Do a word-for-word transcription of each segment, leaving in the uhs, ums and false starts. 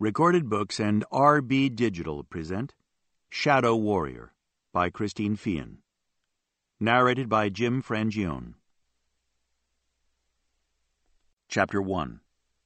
Recorded Books and R B Digital present Shadow Warrior by Christine Feehan. Narrated by Jim Frangione. Chapter one.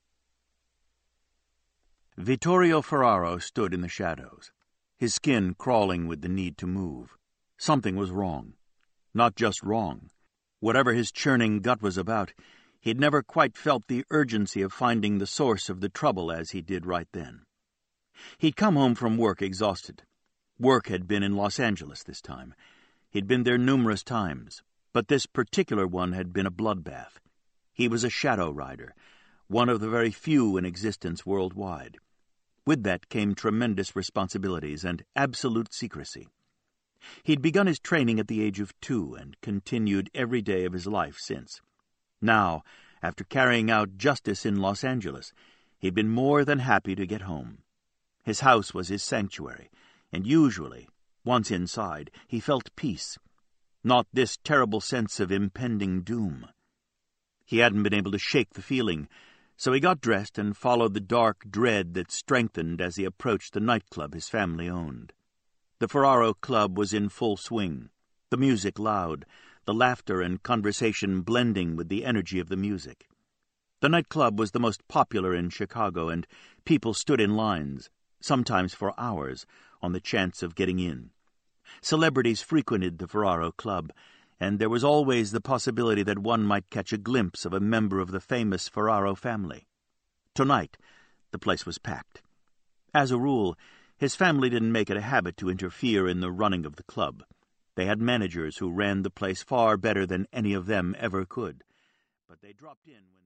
Vittorio Ferraro stood in the shadows, his skin crawling with the need to move. Something was wrong. Not just wrong. Whatever his churning gut was about, he'd never quite felt the urgency of finding the source of the trouble as he did right then. He'd come home from work exhausted. Work had been in Los Angeles this time. He'd been there numerous times, but this particular one had been a bloodbath. He was a shadow rider, one of the very few in existence worldwide. With that came tremendous responsibilities and absolute secrecy. He'd begun his training at the age of two and continued every day of his life since. Now, after carrying out justice in Los Angeles, he'd been more than happy to get home. His house was his sanctuary, and usually, once inside, he felt peace, not this terrible sense of impending doom. He hadn't been able to shake the feeling, so he got dressed and followed the dark dread that strengthened as he approached the nightclub his family owned. The Ferraro Club was in full swing, the music loud, the laughter and conversation blending with the energy of the music. The nightclub was the most popular in Chicago, and people stood in lines, sometimes for hours, on the chance of getting in. Celebrities frequented the Ferraro Club, and there was always the possibility that one might catch a glimpse of a member of the famous Ferraro family. Tonight, the place was packed. As a rule, his family didn't make it a habit to interfere in the running of the club. They had managers who ran the place far better than any of them ever could. But they dropped in when